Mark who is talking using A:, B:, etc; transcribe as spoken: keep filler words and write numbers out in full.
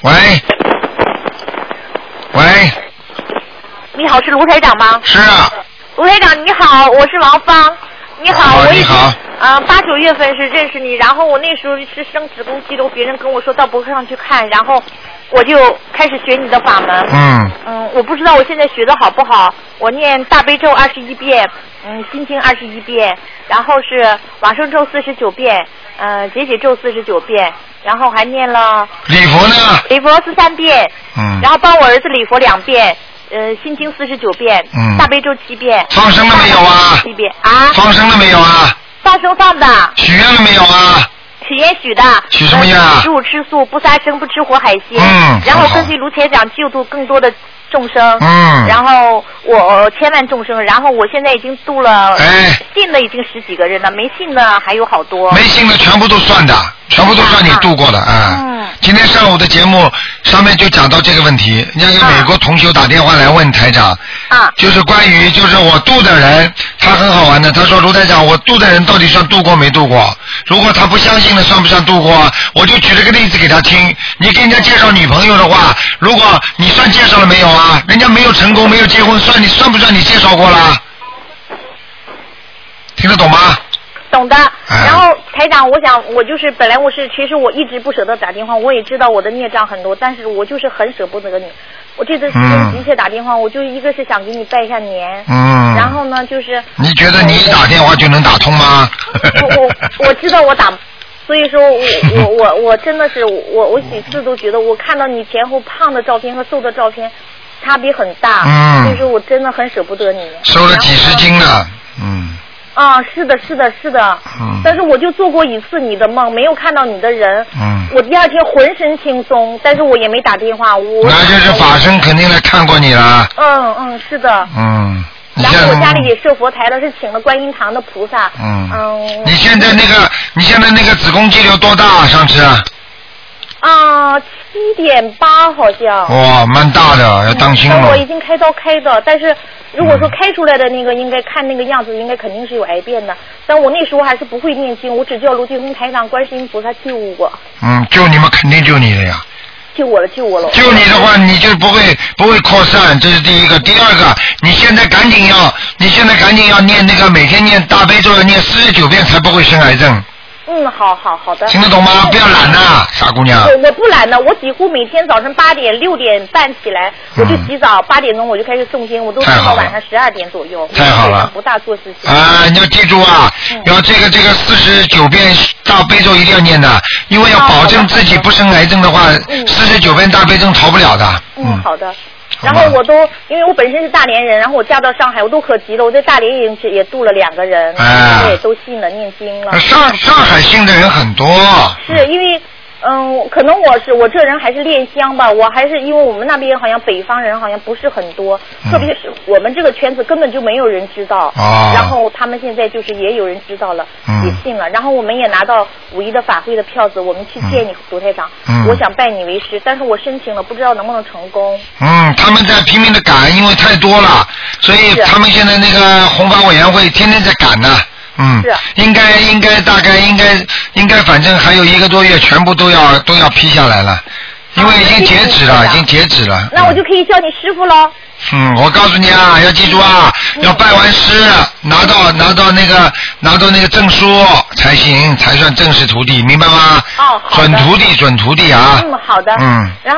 A: 喂，喂，
B: 你好，是卢台长吗？
A: 是啊。
B: 卢台长你好，我是王芳。你好，
A: 哦、
B: 我
A: 你好。
B: 啊，八九月份是认识你，然后我那时候是生子宫肌瘤，别人跟我说到博客上去看，然后我就开始学你的法门。
A: 嗯。
B: 嗯，我不知道我现在学的好不好。我念大悲咒二十一遍，嗯，心经二十一遍，然后是往生咒四十九遍，呃，解解咒四十九遍，然后还念了。
A: 礼佛呢？
B: 礼佛是三遍。
A: 嗯。
B: 然后帮我儿子礼佛两遍。呃，心经四十九遍，嗯，大悲咒七遍。
A: 放生了没有啊？
B: 七遍啊？
A: 放生了没有啊？
B: 放生放的。
A: 许愿了没有啊？
B: 许愿许的。
A: 许什么愿啊？
B: 十五吃素，不杀生，不吃活海鲜。
A: 嗯。
B: 然后根据卢台长救度更多的众生。
A: 嗯。
B: 然后我千万众生，然后我现在已经度了，
A: 哎，
B: 信的已经十几个人了，没信的还有好多。
A: 没信的全部都算的，全部都算你度过的啊。嗯。今天上午的节目上面就讲到这个问题，那个美国同修打电话来问台长，
B: 啊，
A: 就是关于就是我度的人，他很好玩的，他说卢台长，我度的人到底算度过没度过？如果他不相信的，算不算度过？我就举了个例子给他听，你给人家介绍女朋友的话，如果你算介绍了没有啊？人家没有成功，没有结婚，算你算不算你介绍过了？听得懂吗？
B: 懂的。然后台长，我想我就是本来我是其实我一直不舍得打电话，我也知道我的孽障很多，但是我就是很舍不得你。我这次时间急切打电话，嗯、我就一个是想给你拜一下年，嗯，然后呢就是。你觉得你一打电话就能打通吗？我我我知道我打。所以说我我我我真的是我我几次都觉得我看到你前后胖的照片和瘦的照片差别很大，嗯，所以说我真的很舍不得你。瘦了几十斤了，嗯。啊，是的，是的，是的。嗯。但是我就做过一次你的梦，没有看到你的人。嗯。我第二天浑身轻松，但是我也没打电话。我。那就是法身肯定来看过你了。嗯嗯，是的。嗯。然后我家里也设佛台了，是请了观音堂的菩萨。嗯。嗯。你现在那个，你现在那个子宫肌瘤多大？上次。啊，七点八好像。哇，蛮大的，要当心了。但我已经开刀开的，但是如果说开出来的那个，应该看那个样子，应该肯定是有癌变的。但我那时候还是不会念经，我只叫卢俊宏台长、观世音菩萨救我。嗯，救你们肯定救你的呀。救我了，救我了。救你的话，你就不会不会扩散，这是第一个。第二个，你现在赶紧要，你现在赶紧要念那个每天念大悲咒，要念四十九遍才不会生癌症。嗯，好好好的。听得懂吗？不要懒呐，傻姑娘。我我不懒的，我几乎每天早上八点六点半起来，我就洗澡，八点钟我就开始诵经，我都诵到晚上十二点左右。太好了。不大做事情。啊，你要记住啊，嗯、要这个这个四十九遍大悲咒一定要念的，因为要保证自己不生癌症的话，四十九遍大悲咒逃不了的。嗯，嗯好的。然后我都，因为我本身是大连人，然后我嫁到上海，我都可急了。我在大连也也度了两个人，哎、也都信了，念经了。上上海信的人很多。是因为，嗯，可能我是我这人还是恋乡吧，我还是因为我们那边好像北方人好像不是很多，嗯、特别是我们这个圈子根本就没有人知道。哦。然后他们现在就是也有人知道了，嗯、也信了。然后我们也拿到五一的法会的票子，我们去见你卢台长。嗯。我想拜你为师，但是我申请了，不知道能不能成功。嗯，他们在拼命的赶，因为太多了，所以他们现在那个红法委员会天天在赶呢。嗯，是，应该应该大概应该应该反正还有一个多月，全部都要都要批下来了，因为已经截止了，已经截止了。那我就可以叫你师傅喽。嗯，我告诉你啊，要记住啊，要拜完师，拿到拿到那个拿到那个证书才行，才算正式徒弟，明白吗？哦，好的。准徒弟，准徒弟啊。嗯，好的。嗯。然后。